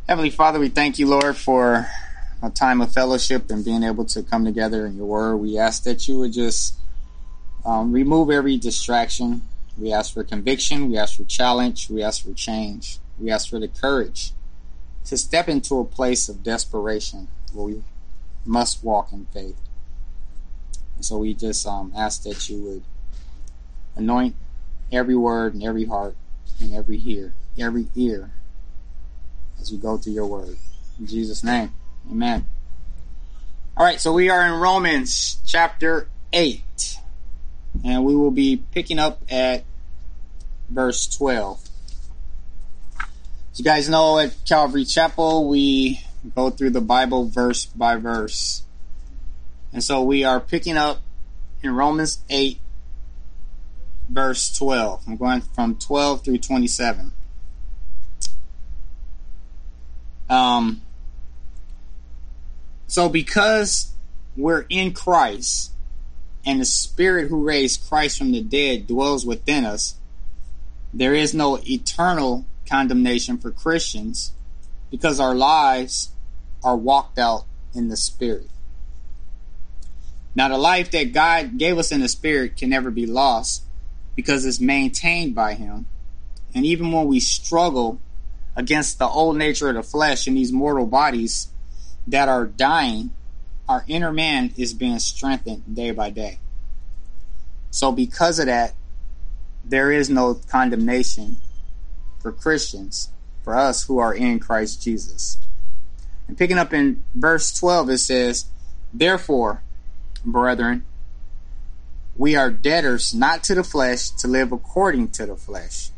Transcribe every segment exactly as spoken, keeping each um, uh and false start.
Heavenly Father, we thank you, Lord, for a time of fellowship and being able to come together in your word. We ask that you would just um, remove every distraction. We ask for conviction. We ask for challenge. We ask for change. We ask for the courage to step into a place of desperation where we must walk in faith. And so we just um, ask that you would anoint every word and every heart and every ear, every ear as we go through your word. In Jesus' name, amen. All right, so we are in Romans chapter eight, and we will be picking up at verse twelve. As you guys know, at Calvary Chapel, we go through the Bible verse by verse. And so we are picking up in Romans eight, verse twelve. I'm going from twelve through twenty-seven. Um, so because we're in Christ and the Spirit who raised Christ from the dead dwells within us, there is no eternal condemnation for Christians because our lives are walked out in the Spirit. Now, the life that God gave us in the Spirit can never be lost because it's maintained by Him. And even when we struggle against the old nature of the flesh in these mortal bodies that are dying, our inner man is being strengthened day by day. So because of that, there is no condemnation for Christians, for us who are in Christ Jesus. And picking up in verse twelve, it says, "Therefore, brethren, we are debtors not to the flesh to live according to the flesh."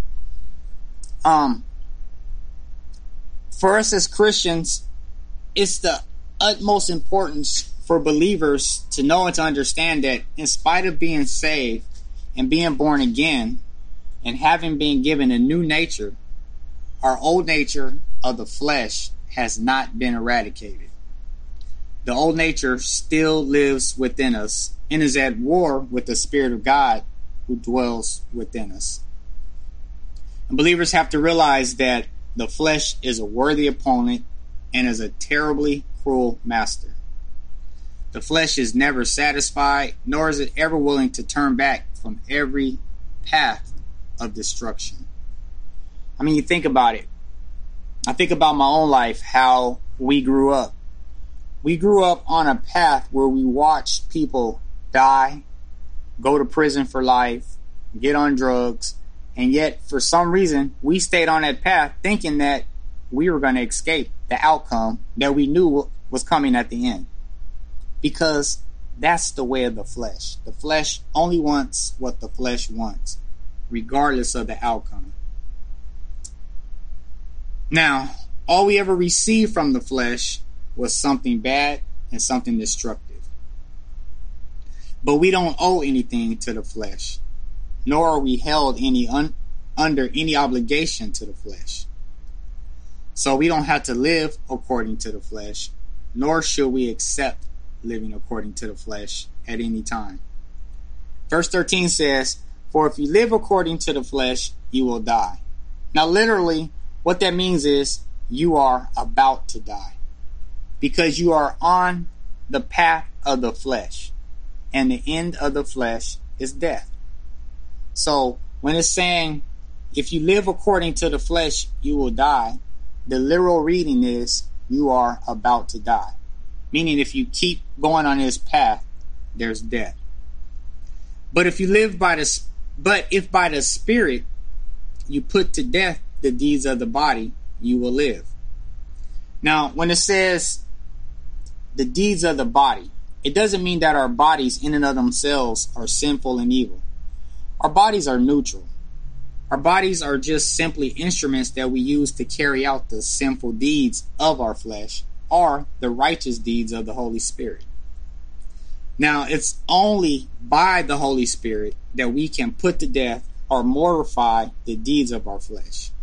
Um, for us as Christians, it's the utmost importance for believers to know and to understand that in spite of being saved and being born again and having been given a new nature, our old nature of the flesh has not been eradicated. The old nature still lives within us and is at war with the Spirit of God who dwells within us. And believers have to realize that the flesh is a worthy opponent and is a terribly cruel master. The flesh is never satisfied, nor is it ever willing to turn back from every path of destruction. I mean, you think about it. I think about my own life, how we grew up. We grew up on a path where we watched people die, go to prison for life, get on drugs, and yet for some reason we stayed on that path thinking that we were going to escape the outcome that we knew was coming at the end. Because that's the way of the flesh. The flesh only wants what the flesh wants, regardless of the outcome. Now, all we ever received from the flesh was something bad and something destructive. But we don't owe anything to the flesh, nor are we held any un- under any obligation to the flesh. So we don't have to live according to the flesh, nor should we accept living according to the flesh at any time. Verse thirteen says, "For if you live according to the flesh, you will die." Now literally, what that means is you are about to die, because you are on the path of the flesh, and the end of the flesh is death. So when it's saying, if you live according to the flesh, you will die, the literal reading is you are about to die. Meaning if you keep going on this path, there's death. But if you live by the, but if by the Spirit you put to death the deeds of the body, you will live. Now, when it says the deeds of the body, it doesn't mean that our bodies in and of themselves are sinful and evil. Our bodies are neutral. Our bodies are just simply instruments that we use to carry out the sinful deeds of our flesh or the righteous deeds of the Holy Spirit. Now, it's only by the Holy Spirit that we can put to death or mortify the deeds of our flesh.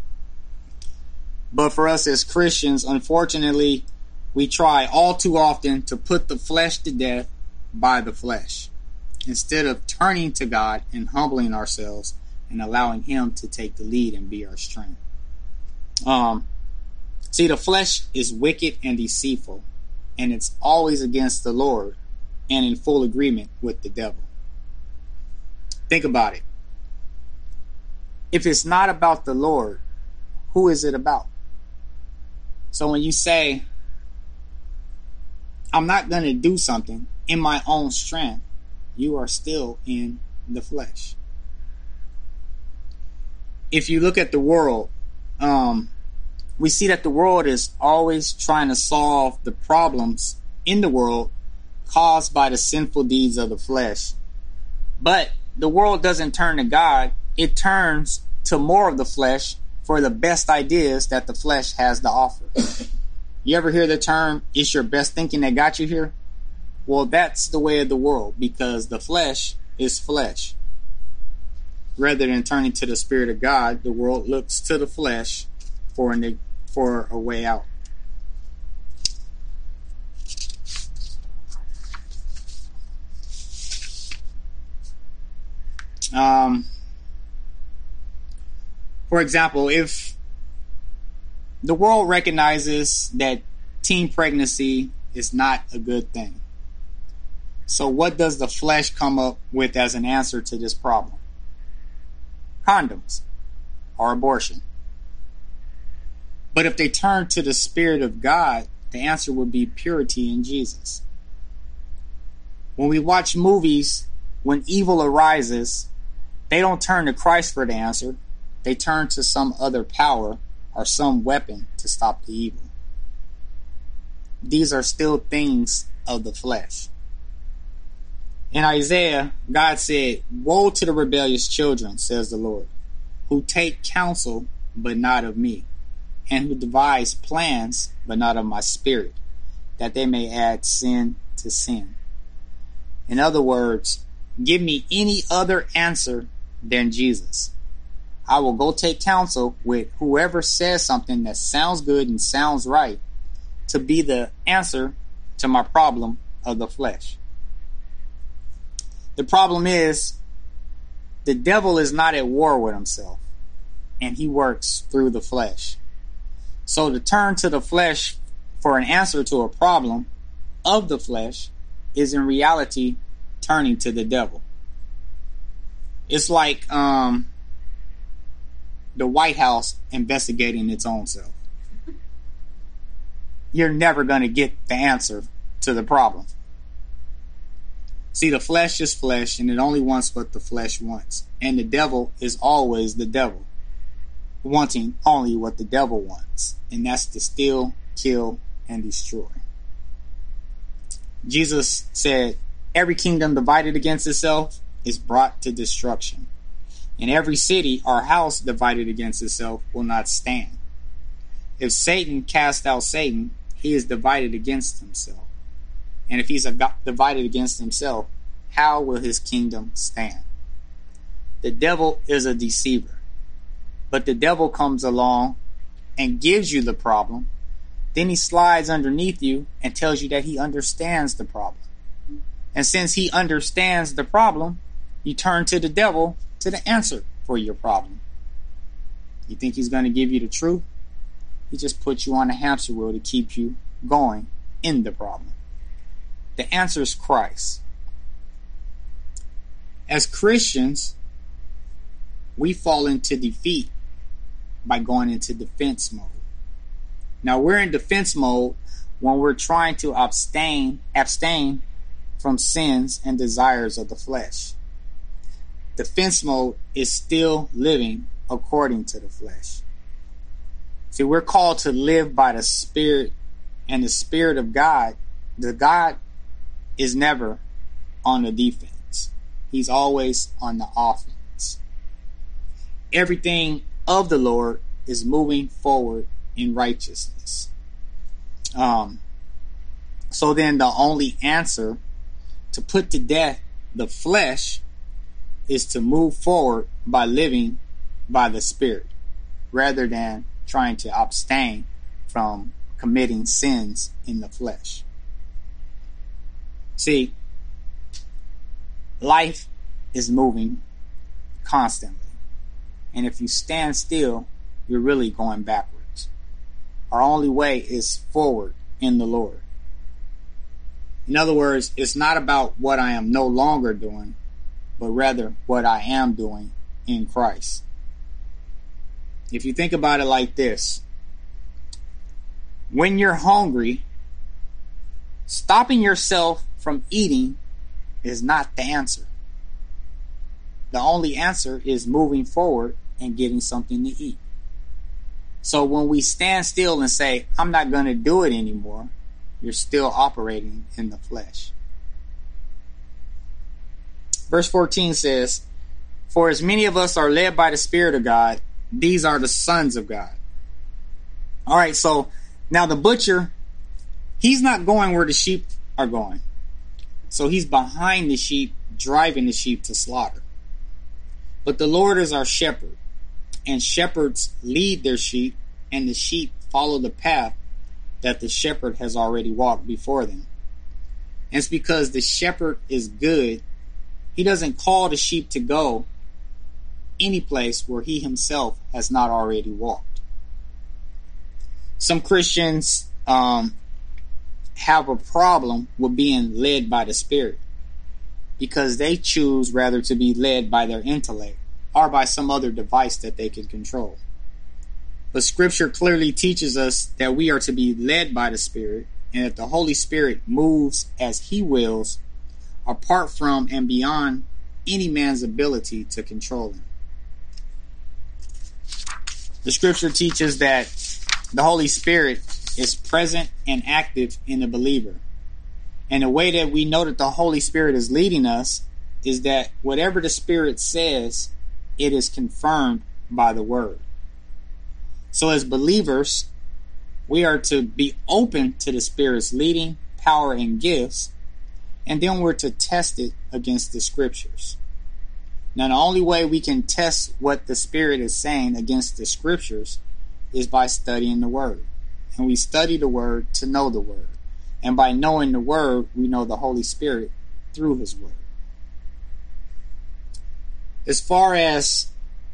But for us as Christians, unfortunately, we try all too often to put the flesh to death by the flesh, instead of turning to God and humbling ourselves and allowing Him to take the lead and be our strength. Um, See, the flesh is wicked and deceitful, and it's always against the Lord and in full agreement with the devil. Think about it. If it's not about the Lord, who is it about? So when you say, I'm not going to do something in my own strength, you are still in the flesh. If you look at the world, um, we see that the world is always trying to solve the problems in the world caused by the sinful deeds of the flesh. But the world doesn't turn to God. It turns to more of the flesh for the best ideas that the flesh has to offer. You ever hear the term, it's your best thinking that got you here? Well, that's the way of the world, because the flesh is flesh. Rather than turning to the Spirit of God, the world looks to the flesh for an, for a way out. Um, for example, if the world recognizes that teen pregnancy is not a good thing, so what does the flesh come up with as an answer to this problem? Condoms or abortion. But if they turn to the Spirit of God, the answer would be purity in Jesus. When we watch movies, when evil arises, they don't turn to Christ for the answer. They turn to some other power or some weapon to stop the evil. These are still things of the flesh. In Isaiah, God said, "Woe to the rebellious children, says the Lord, who take counsel, but not of me, and who devise plans, but not of my Spirit, that they may add sin to sin." In other words, give me any other answer than Jesus. I will go take counsel with whoever says something that sounds good and sounds right to be the answer to my problem of the flesh. The problem is, the devil is not at war with himself, and he works through the flesh. So to turn to the flesh for an answer to a problem of the flesh is in reality turning to the devil. It's like um, the White House investigating its own self. You're never going to get the answer to the problem. See, the flesh is flesh, and it only wants what the flesh wants. And the devil is always the devil, wanting only what the devil wants. And that's to steal, kill, and destroy. Jesus said, every kingdom divided against itself is brought to destruction. And every city or house divided against itself will not stand. If Satan cast out Satan, he is divided against himself. And if he's divided against himself, how will his kingdom stand? The devil is a deceiver. But the devil comes along and gives you the problem. Then he slides underneath you and tells you that he understands the problem. And since he understands the problem, you turn to the devil to the answer for your problem. You think he's going to give you the truth? He just puts you on a hamster wheel to keep you going in the problem. The answer is Christ. As Christians, we fall into defeat by going into defense mode. Now, we're in defense mode when we're trying to abstain, abstain from sins and desires of the flesh. Defense mode is still living according to the flesh. See, we're called to live by the Spirit, and the Spirit of God, the God is never on the defense. He's always on the offense. Everything of the Lord is moving forward in righteousness. Um, so then the only answer to put to death the flesh is to move forward by living by the Spirit, rather than trying to abstain from committing sins in the flesh. See, life is moving constantly. And if you stand still, you're really going backwards. Our only way is forward in the Lord. In other words, it's not about what I am no longer doing, but rather what I am doing in Christ. If you think about it like this, when you're hungry, stopping yourself from eating is not the answer. The only answer is moving forward and getting something to eat. So when we stand still and say, I'm not going to do it anymore, you're still operating in the flesh. Verse fourteen says, for as many of us are led by the Spirit of God, these are the sons of God. All right, so now the butcher, he's not going where the sheep are going. So he's behind the sheep, driving the sheep to slaughter. But the Lord is our shepherd, and shepherds lead their sheep, and the sheep follow the path that the shepherd has already walked before them. And it's because the shepherd is good, he doesn't call the sheep to go any place where he himself has not already walked. Some Christians um, have a problem with being led by the Spirit because they choose rather to be led by their intellect or by some other device that they can control. But Scripture clearly teaches us that we are to be led by the Spirit, and that the Holy Spirit moves as He wills, apart from and beyond any man's ability to control Him. The Scripture teaches that the Holy Spirit is present and active in the believer. And the way that we know that the Holy Spirit is leading us is that whatever the Spirit says, it is confirmed by the Word. So as believers, we are to be open to the Spirit's leading, power, and gifts, and then we're to test it against the Scriptures. Now, the only way we can test what the Spirit is saying against the Scriptures is by studying the Word. And we study the Word to know the Word. And by knowing the Word, we know the Holy Spirit through His Word. As far as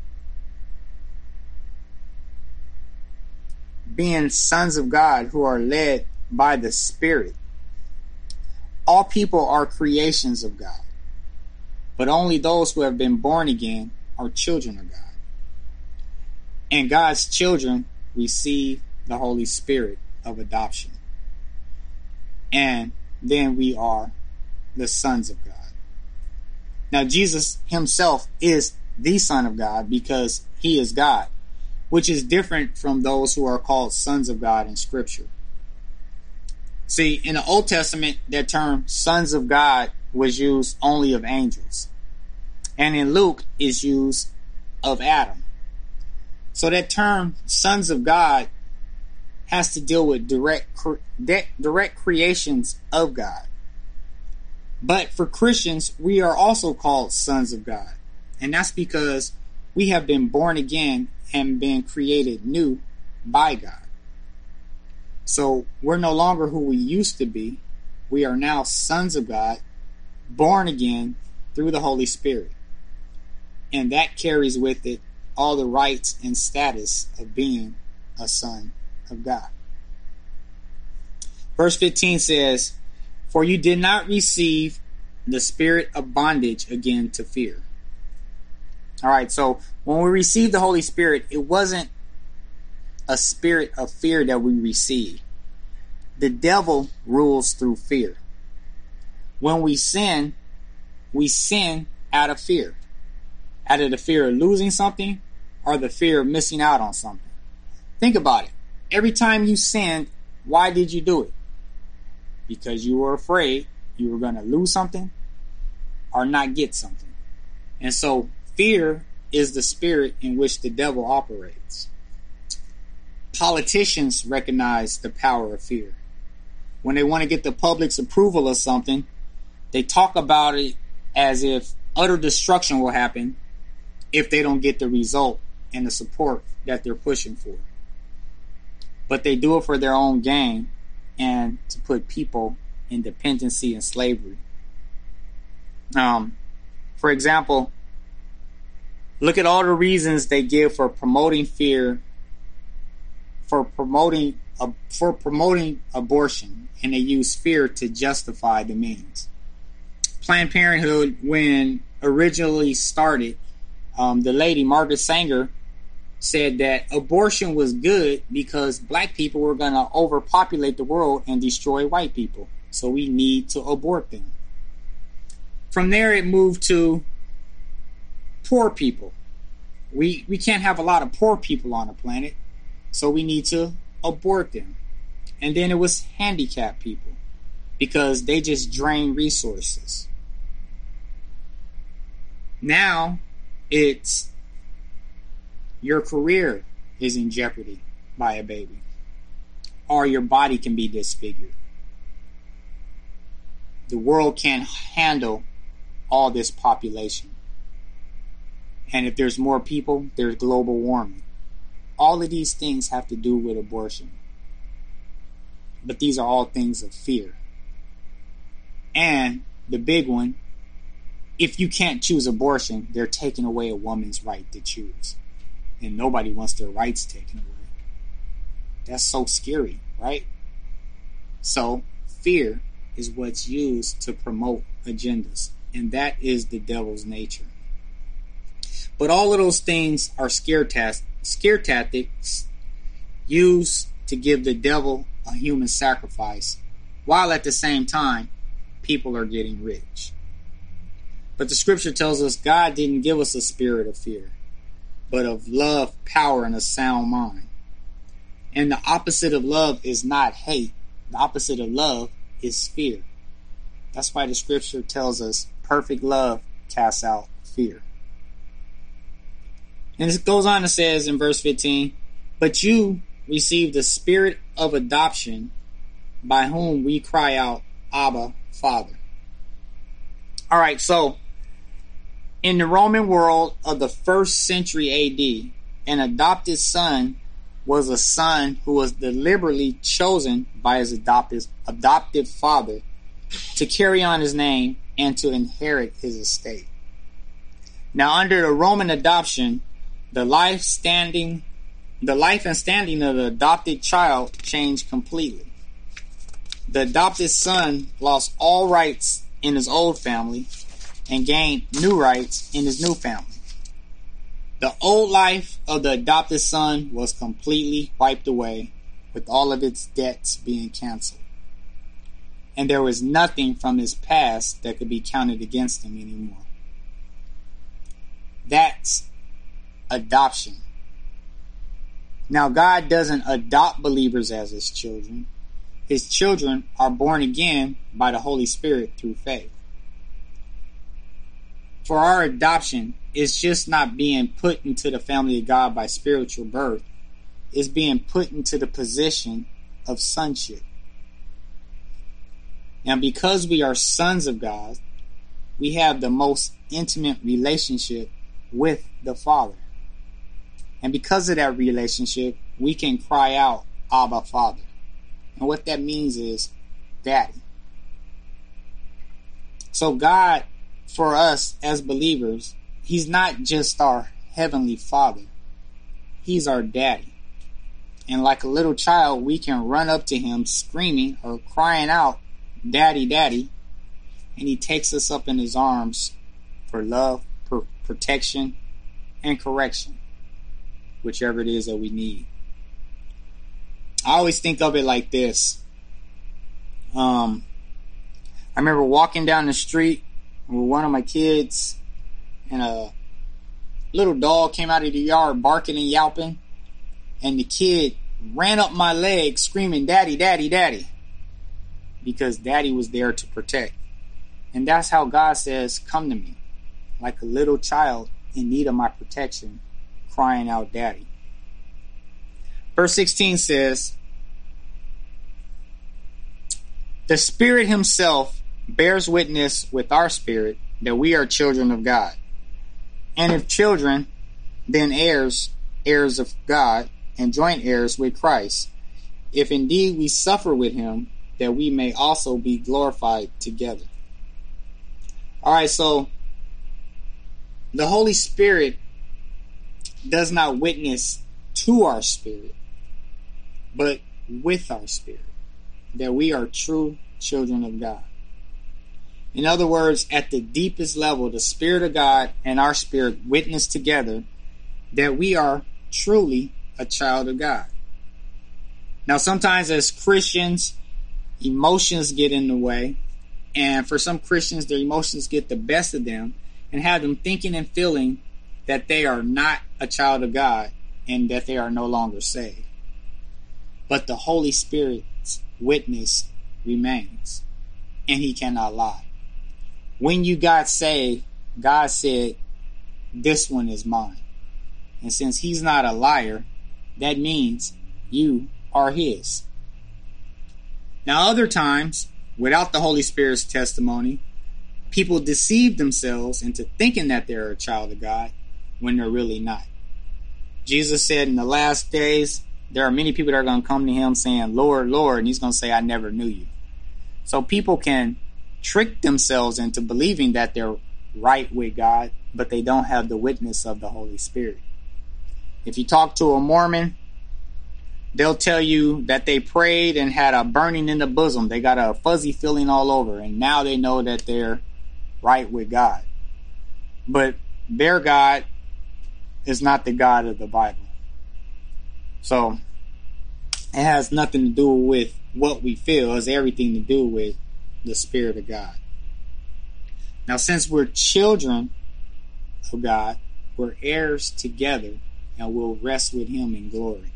being sons of God who are led by the Spirit, all people are creations of God, but only those who have been born again are children of God. And God's children receive the Holy Spirit of adoption. And then we are the sons of God. Now, Jesus Himself is the Son of God because He is God, which is different from those who are called sons of God in Scripture. See, in the Old Testament, that term sons of God was used only of angels. And in Luke, is used of Adam. So that term sons of God has to deal with direct, direct creations of God. But for Christians, we are also called sons of God. And that's because we have been born again and been created new by God. So we're no longer who we used to be. We are now sons of God, born again through the Holy Spirit. And that carries with it all the rights and status of being a son of God. Verse fifteen says, for you did not receive the spirit of bondage again to fear. All right, so when we received the Holy Spirit, it wasn't a spirit of fear that we received. The devil rules through fear. When we sin, we sin out of fear. Out of the fear of losing something or the fear of missing out on something. Think about it. Every time you sinned, why did you do it? Because you were afraid you were going to lose something or not get something. And so fear is the spirit in which the devil operates. Politicians recognize the power of fear. When they want to get the public's approval of something, they talk about it as if utter destruction will happen if they don't get the result and the support that they're pushing for. But they do it for their own gain and to put people in dependency and slavery. Um, for example, look at all the reasons they give for promoting fear for promoting uh, for promoting abortion, and they use fear to justify the means. Planned Parenthood, when originally started, um, the lady Margaret Sanger said that abortion was good because black people were going to overpopulate the world and destroy white people. So we need to abort them. From there, it moved to poor people. We we can't have a lot of poor people on the planet, so we need to abort them. And then it was handicapped people because they just drain resources. Now it's your career is in jeopardy by a baby, or your body can be disfigured. The world can't handle all this population. And if there's more people, there's global warming. All of these things have to do with abortion. But these are all things of fear. And the big one, if you can't choose abortion, they're taking away a woman's right to choose. And nobody wants their rights taken away. That's so scary, right? So, fear is what's used to promote agendas. And that is the devil's nature. But all of those things are scare, tas- scare tactics used to give the devil a human sacrifice, while at the same time, people are getting rich. But the scripture tells us God didn't give us a spirit of fear, but of love, power, and a sound mind. And the opposite of love is not hate. The opposite of love is fear. That's why the scripture tells us perfect love casts out fear. And it goes on and says in verse fifteen, but you received the spirit of adoption by whom we cry out, Abba, Father. All right, so in the Roman world of the first century A D, an adopted son was a son who was deliberately chosen by his adoptive, adoptive father to carry on his name and to inherit his estate. Now, under the Roman adoption, the life standing, the life and standing of the adopted child changed completely. The adopted son lost all rights in his old family and gained new rights in his new family. The old life of the adopted son was completely wiped away, with all of its debts being canceled. And there was nothing from his past that could be counted against him anymore. That's adoption. Now, God doesn't adopt believers as his children. His children are born again by the Holy Spirit through faith. For our adoption, it's just not being put into the family of God by spiritual birth. It's being put into the position of sonship. Now, because we are sons of God, we have the most intimate relationship with the Father. And because of that relationship, we can cry out, Abba, Father. And what that means is, Daddy. So God, for us as believers, he's not just our heavenly Father. He's our Daddy. And like a little child, we can run up to him screaming or crying out, Daddy, Daddy. And he takes us up in his arms for love, for protection, and correction. Whichever it is that we need. I always think of it like this. Um, I remember walking down the street with one of my kids, and a little dog came out of the yard barking and yelping, and the kid ran up my leg screaming, Daddy, Daddy, Daddy, because Daddy was there to protect. And that's how God says, come to me, like a little child in need of my protection, crying out, Daddy. Verse sixteen says, the Spirit himself bears witness with our spirit that we are children of God. And if children, then heirs, heirs of God, and joint heirs with Christ, if indeed we suffer with him, that we may also be glorified together. Alright, so the Holy Spirit does not witness to our spirit. but with our spirit, that we are true children of God. In other words, at the deepest level, the Spirit of God and our spirit witness together that we are truly a child of God. Now, sometimes as Christians, emotions get in the way, and for some Christians, their emotions get the best of them and have them thinking and feeling that they are not a child of God and that they are no longer saved. But the Holy Spirit's witness remains, and he cannot lie. When you got saved, God said, this one is mine. And since he's not a liar, that means you are his. Now, other times, without the Holy Spirit's testimony, people deceive themselves into thinking that they're a child of God when they're really not. Jesus said in the last days, there are many people that are going to come to him saying, Lord, Lord, and he's going to say, I never knew you. So people can trick themselves into believing that they're right with God, but they don't have the witness of the Holy Spirit. If you talk to a Mormon, they'll tell you that they prayed and had a burning in the bosom. They got a fuzzy feeling all over, and now they know that they're right with God. But their God is not the God of the Bible. So it has nothing to do with what we feel. It has everything to do with the Spirit of God. Now, since we're children of God, we're heirs together, and we'll rest with him in glory.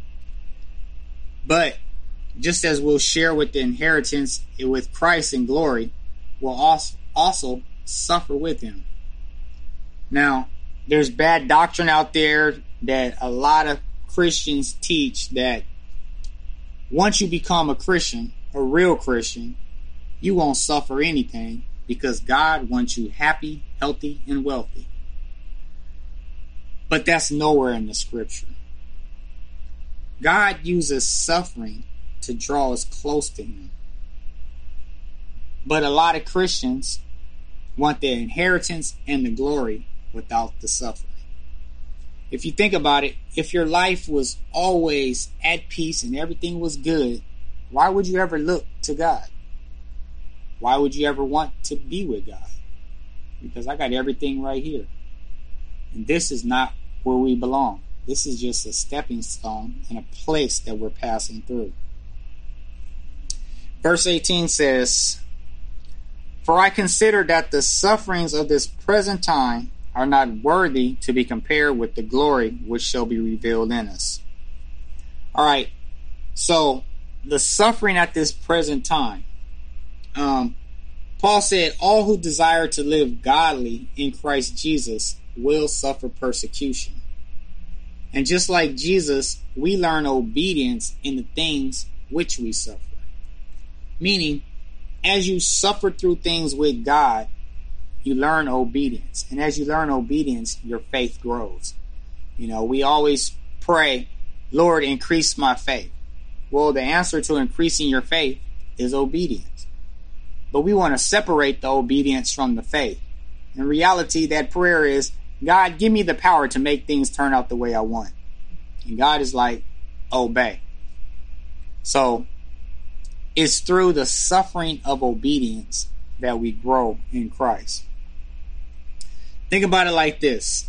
But just as we'll share with the inheritance with Christ in glory, we'll also, also suffer with him. Now, there's bad doctrine out there that a lot of Christians teach that once you become a Christian, a real Christian, you won't suffer anything because God wants you happy, healthy, and wealthy. But that's nowhere in the scripture. God uses suffering to draw us close to him. But a lot of Christians want the inheritance and the glory without the suffering. If you think about it, if your life was always at peace and everything was good, why would you ever look to God? Why would you ever want to be with God? Because I got everything right here. And this is not where we belong. This is just a stepping stone and a place that we're passing through. Verse eighteen says, For I consider that the sufferings of this present time are not worthy to be compared with the glory which shall be revealed in us. All right, so the suffering at this present time. Um, Paul said, all who desire to live godly in Christ Jesus will suffer persecution. And just like Jesus, we learn obedience in the things which we suffer. Meaning, as you suffer through things with God, you learn obedience. And as you learn obedience, your faith grows. You know, we always pray, Lord, increase my faith. Well, the answer to increasing your faith is obedience. But we want to separate the obedience from the faith. In reality, that prayer is, God, give me the power to make things turn out the way I want. And God is like, obey. So, it's through the suffering of obedience that we grow in Christ. Think about it like this.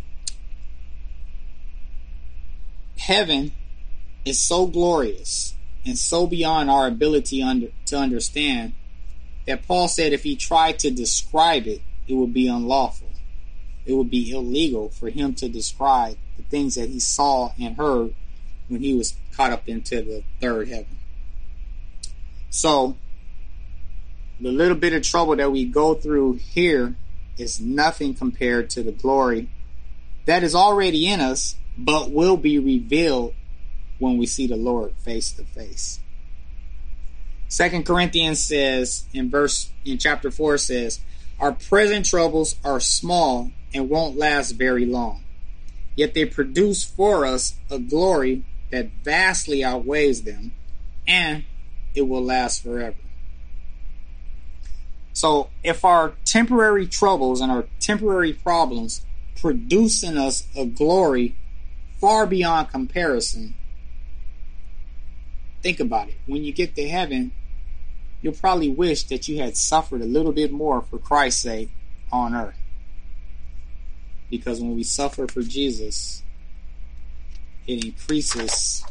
Heaven is so glorious and so beyond our ability under, to understand that Paul said if he tried to describe it, it would be unlawful. It would be illegal for him to describe the things that he saw and heard when he was caught up into the third heaven. So, the little bit of trouble that we go through here is nothing compared to the glory that is already in us, but will be revealed when we see the Lord face to face. Second Corinthians says, in verse in chapter four says, our present troubles are small and won't last very long, yet they produce for us a glory that vastly outweighs them, and it will last forever. So if our temporary troubles and our temporary problems produce in us a glory far beyond comparison, think about it. When you get to heaven, you'll probably wish that you had suffered a little bit more for Christ's sake on earth. Because when we suffer for Jesus, it increases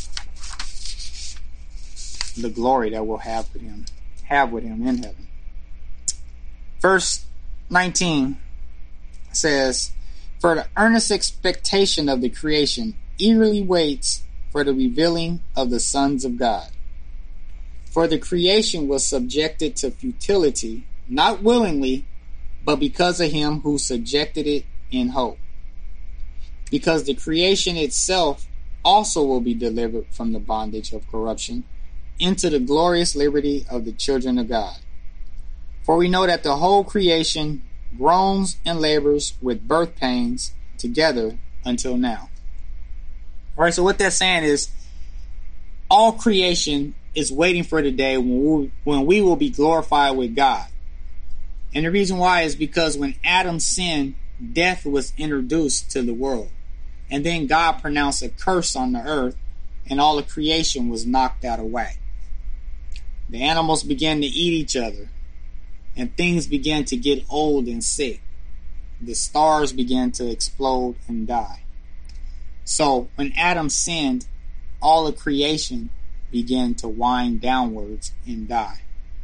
the glory that we'll have with him, have with him in heaven. Verse nineteen says, "For the earnest expectation of the creation eagerly waits for the revealing of the sons of God. For the creation was subjected to futility, not willingly, but because of him who subjected it in hope. Because the creation itself also will be delivered from the bondage of corruption into the glorious liberty of the children of God. For we know that the whole creation groans and labors with birth pains together until now." All right, so what that's saying is all creation is waiting for the day when we, when we will be glorified with God. And the reason why is because when Adam sinned, death was introduced to the world. And then God pronounced a curse on the earth, and all of creation was knocked out of whack. The animals began to eat each other, and things began to get old and sick. The stars began to explode and die. So when Adam sinned, all of creation began to wind downwards and die.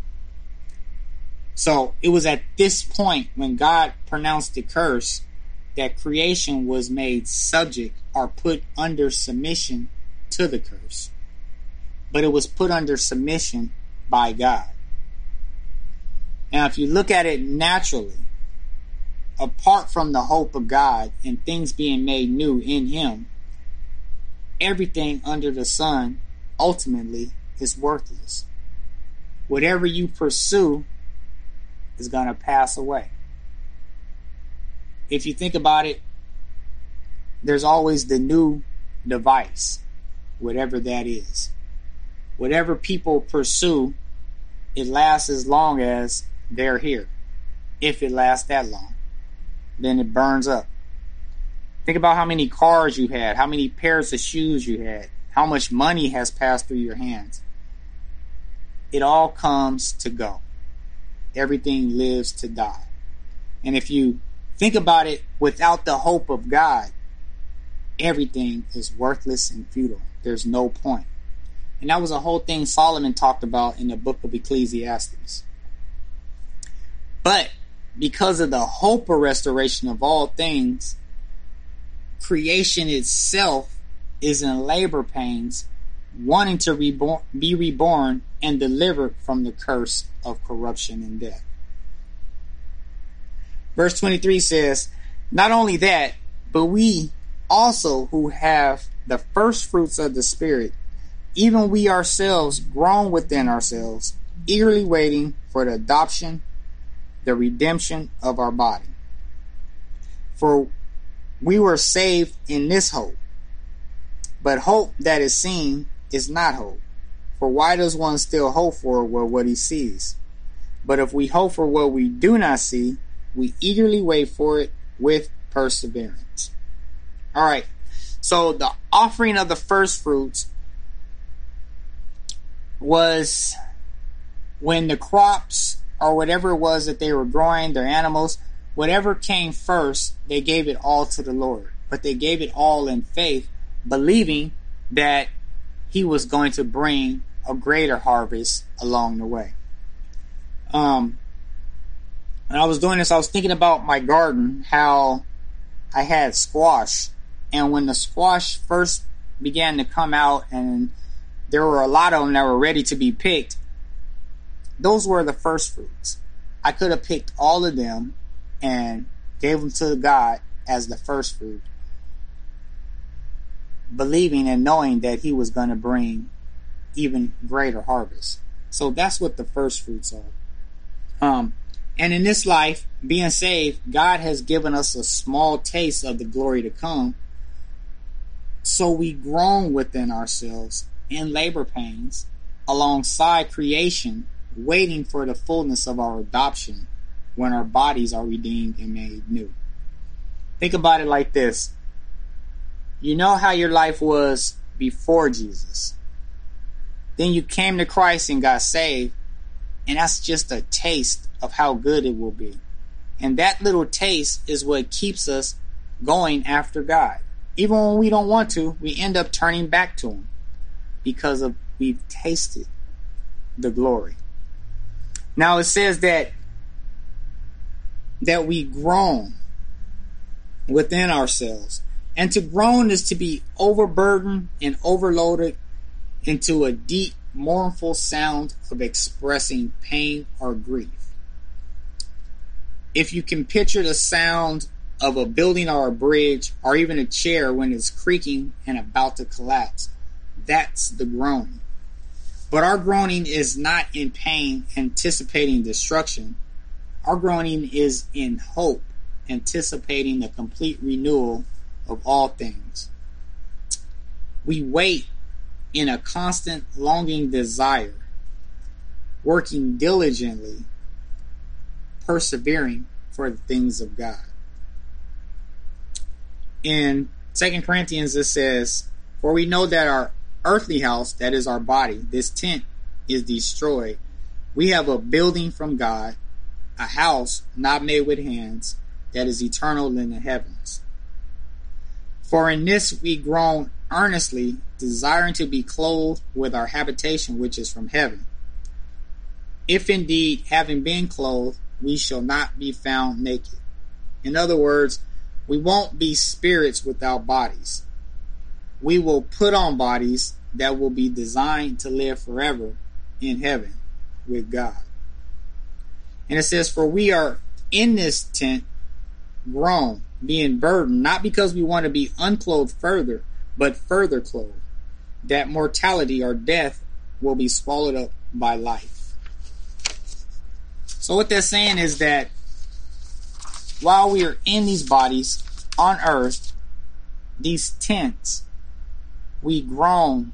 So it was at this point when God pronounced the curse that creation was made subject or put under submission to the curse. But it was put under submission by God. Now, if you look at it naturally, apart from the hope of God and things being made new in him, everything under the sun ultimately is worthless. Whatever you pursue is going to pass away. If you think about it, there's always the new device, whatever that is. Whatever people pursue, it lasts as long as they're here. If it lasts that long, then it burns up. Think about how many cars you had, how many pairs of shoes you had, how much money has passed through your hands. It all comes to go. Everything lives to die. And if you think about it, without the hope of God, everything is worthless and futile. There's no point. And that was a whole thing Solomon talked about in the book of Ecclesiastes. But because of the hope of restoration of all things, creation itself is in labor pains, wanting to reborn, be reborn and delivered from the curse of corruption and death. Verse twenty-three says, "Not only that, but we also who have the first fruits of the Spirit, even we ourselves groan within ourselves, eagerly waiting for the adoption, the redemption of our body. For we were saved in this hope. But hope that is seen is not hope. For why does one still hope for what he sees? But if we hope for what we do not see, we eagerly wait for it with perseverance." All right. So the offering of the first fruits was when the crops or whatever it was that they were growing, their animals, whatever came first, they gave it all to the Lord. But they gave it all in faith, believing that he was going to bring a greater harvest along the way. Um, when I was doing this, I was thinking about my garden, how I had squash. And when the squash first began to come out and there were a lot of them that were ready to be picked, those were the first fruits. I could have picked all of them and gave them to God as the first fruit, believing and knowing that he was going to bring even greater harvest. So that's what the first fruits are. Um, and in this life, being saved, God has given us a small taste of the glory to come. So we groan within ourselves in labor pains alongside creation, waiting for the fullness of our adoption when our bodies are redeemed and made new. Think about it like this. You know how your life was before Jesus. Then you came to Christ and got saved, and that's just a taste of how good it will be. And that little taste is what keeps us going after God. Even when we don't want to, we end up turning back to Him because of we've tasted the glory. Now it says that that we groan within ourselves. And to groan is to be overburdened and overloaded into a deep, mournful sound of expressing pain or grief. If you can picture the sound of a building or a bridge or even a chair when it's creaking and about to collapse, that's the groaning. But our groaning is not in pain, anticipating destruction. Our groaning is in hope, anticipating the complete renewal of all things. We wait in a constant longing desire, working diligently, persevering for the things of God. In Second Corinthians it says, "For we know that our earthly house, that is our body, this tent, is destroyed. We have a building from God, a house not made with hands, that is eternal in the heavens. For in this we groan earnestly, desiring to be clothed with our habitation which is from heaven. If indeed, having been clothed, we shall not be found naked." In other words, we won't be spirits without bodies. We will put on bodies that will be designed to live forever in heaven with God. And it says, "For we are in this tent groan, being burdened, not because we want to be unclothed further, but further clothed, that mortality or death will be swallowed up by life." So what they're saying is that while we are in these bodies on earth, these tents, we groan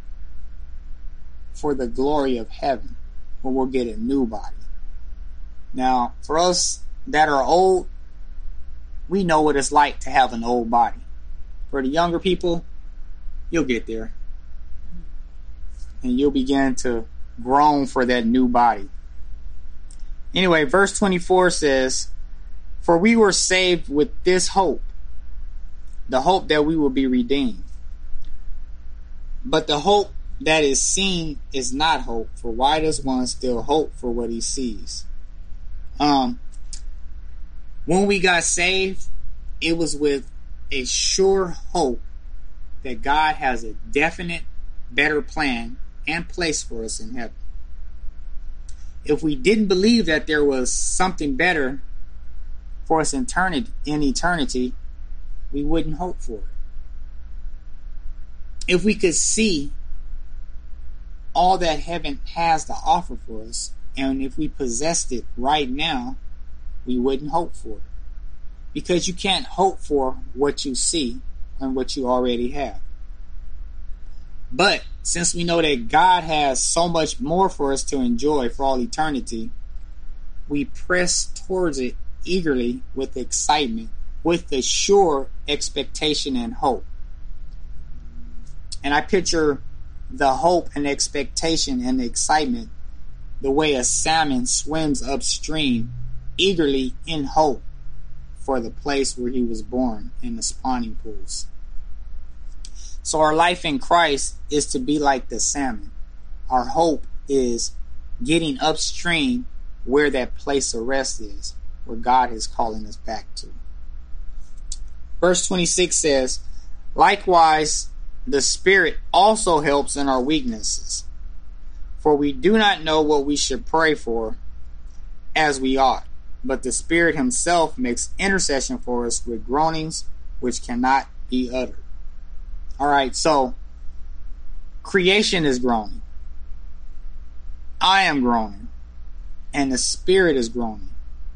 for the glory of heaven, when we'll get a new body. Now, for us that are old, we know what it's like to have an old body. For the younger people, you'll get there. And you'll begin to groan for that new body. Anyway, verse twenty-four says, "For we were saved with this hope, the hope that we will be redeemed. But the hope that is seen is not hope, for why does one still hope for what he sees?" Um, when we got saved, it was with a sure hope that God has a definite, better plan and place for us in heaven. If we didn't believe that there was something better for us in eternity, we wouldn't hope for it. If we could see all that heaven has to offer for us, and if we possessed it right now, we wouldn't hope for it. Because you can't hope for what you see and what you already have. But since we know that God has so much more for us to enjoy for all eternity, we press towards it eagerly with excitement, with the sure expectation and hope. And I picture the hope and expectation and the excitement the way a salmon swims upstream eagerly in hope for the place where he was born, in the spawning pools. So our life in Christ is to be like the salmon. Our hope is getting upstream where that place of rest is, where God is calling us back to. Verse twenty-six says, "Likewise, the Spirit also helps in our weaknesses. For we do not know what we should pray for as we ought, but the Spirit Himself makes intercession for us with groanings which cannot be uttered." Alright, so creation is groaning. I am groaning. And the Spirit is groaning.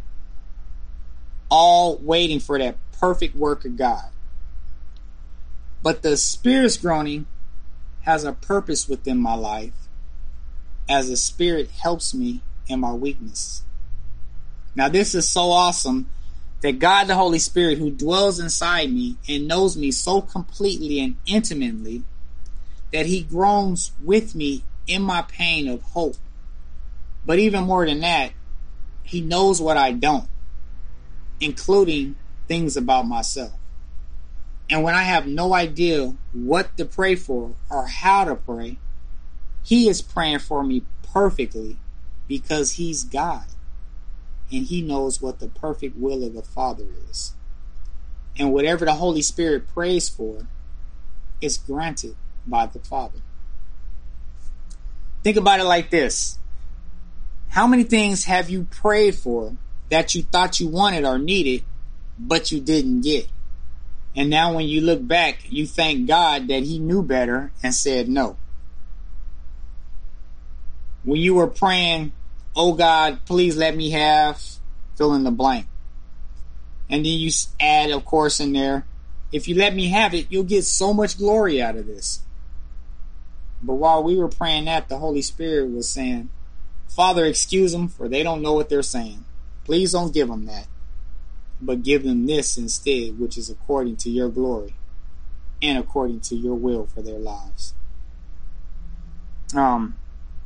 All waiting for that perfect work of God. But the Spirit's groaning has a purpose within my life, as the Spirit helps me in my weakness. Now this is so awesome that God the Holy Spirit, who dwells inside me and knows me so completely and intimately, that He groans with me in my pain of hope. But even more than that, he knows what I don't, including things about myself. And when I have no idea what to pray for or how to pray, he is praying for me perfectly because he's God. And he knows what the perfect will of the Father is. And whatever the Holy Spirit prays for is granted by the Father. Think about it like this. How many things have you prayed for that you thought you wanted or needed, but you didn't get? And now when you look back, you thank God that he knew better and said no. When you were praying, oh God, please let me have fill in the blank. And then you add, of course, in there, if you let me have it, you'll get so much glory out of this. But while we were praying that, the Holy Spirit was saying, Father, excuse them, for they don't know what they're saying. Please don't give them that, but give them this instead, which is according to your glory and according to your will for their lives. Um,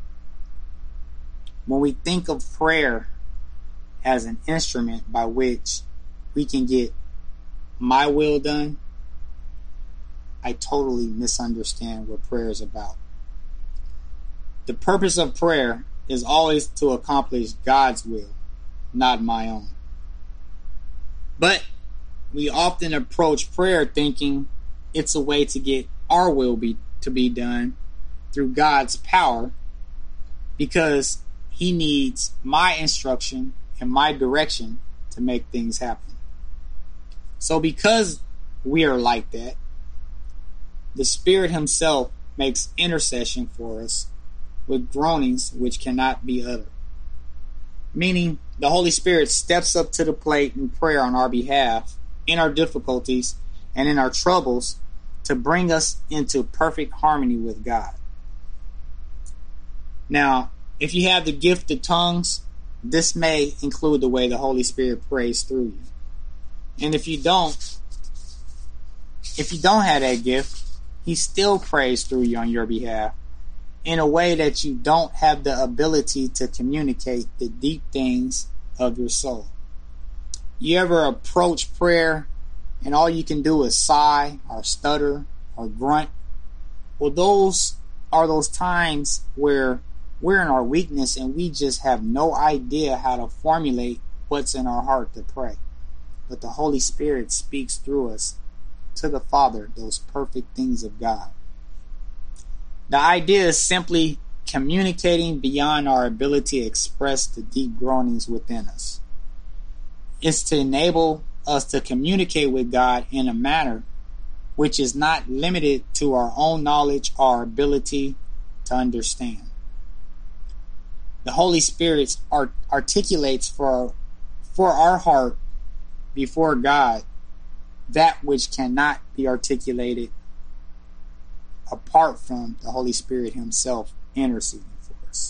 when we think of prayer as an instrument by which we can get my will done, I totally misunderstand what prayer is about. The purpose of prayer is always to accomplish God's will, not my own. But we often approach prayer thinking it's a way to get our will be to be done through God's power, because he needs my instruction and my direction to make things happen. So because we are like that, the Spirit himself makes intercession for us with groanings which cannot be uttered. Meaning, the Holy Spirit steps up to the plate in prayer on our behalf, in our difficulties, and in our troubles, to bring us into perfect harmony with God. Now, if you have the gift of tongues, this may include the way the Holy Spirit prays through you. And if you don't, if you don't have that gift, he still prays through you on your behalf in a way that you don't have the ability to communicate the deep things of your soul. You ever approach prayer and all you can do is sigh or stutter or grunt? Well, those are those times where we're in our weakness and we just have no idea how to formulate what's in our heart to pray. But the Holy Spirit speaks through us to the Father those perfect things of God. The idea is simply communicating beyond our ability to express the deep groanings within us. It's to enable us to communicate with God in a manner which is not limited to our own knowledge or ability to understand. The Holy Spirit art- articulates for, for our heart before God that which cannot be articulated apart from the Holy Spirit himself interceding for us.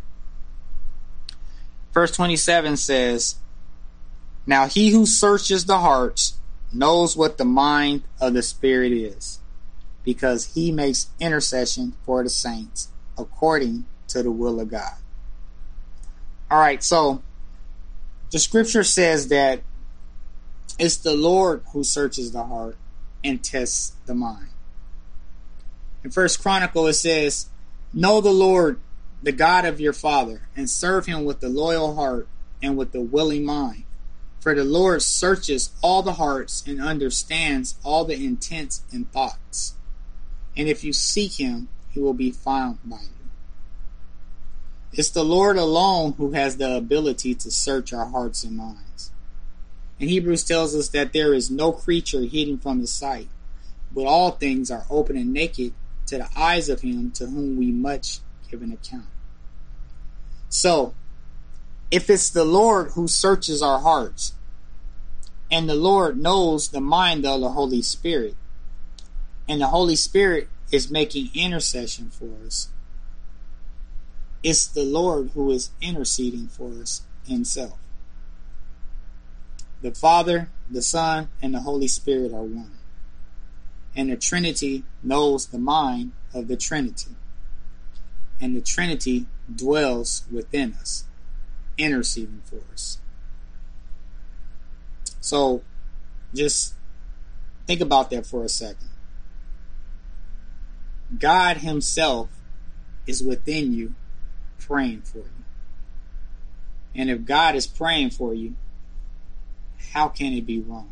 Verse twenty-seven says, now he who searches the hearts knows what the mind of the Spirit is, because he makes intercession for the saints according to the will of God. Alright, so the scripture says that it's the Lord who searches the heart and tests the mind. In First Chronicle it says, know the Lord, the God of your father, and serve him with a loyal heart and with a willing mind. For the Lord searches all the hearts and understands all the intents and thoughts. And if you seek him, he will be found by you. It's the Lord alone who has the ability to search our hearts and minds. And Hebrews tells us that there is no creature hidden from his sight, but all things are open and naked to the eyes of him to whom we much give an account. So, if it's the Lord who searches our hearts, and the Lord knows the mind of the Holy Spirit, and the Holy Spirit is making intercession for us, it's the Lord who is interceding for us himself. The Father, the Son, and the Holy Spirit are one. And the Trinity knows the mind of the Trinity. and the Trinity dwells within us, interceding for us. So just think about that for a second. God himself is within you, praying for you. And if God is praying for you, how can it be wrong?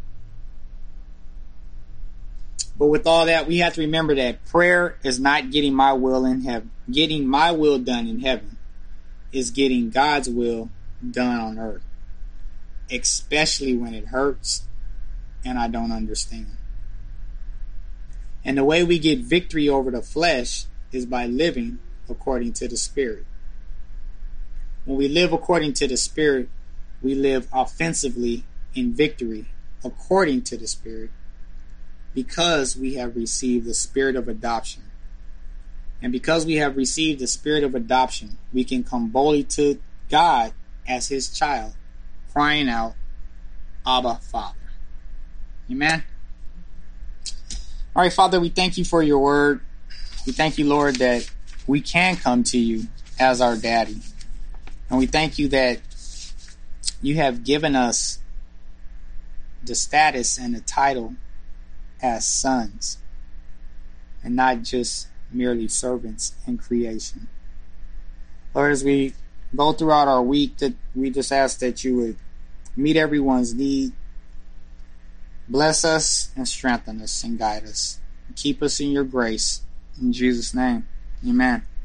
But with all that, we have to remember that prayer is not getting my will in heaven. Getting my will done in heaven is getting God's will done on earth. Especially when it hurts and I don't understand. And the way we get victory over the flesh is by living according to the Spirit. When we live according to the Spirit, we live offensively in victory according to the Spirit, because we have received the spirit of adoption. And because we have received the spirit of adoption, we can come boldly to God as his child, crying out, Abba, Father. Amen. All right, Father, we thank you for your word. We thank you, Lord, that we can come to you as our daddy. And we thank you that you have given us the status and the title as sons, and not just merely servants in creation. Lord, as we go throughout our week, that we just ask that you would meet everyone's need, bless us and strengthen us and guide us, and keep us in your grace. In Jesus' name, amen.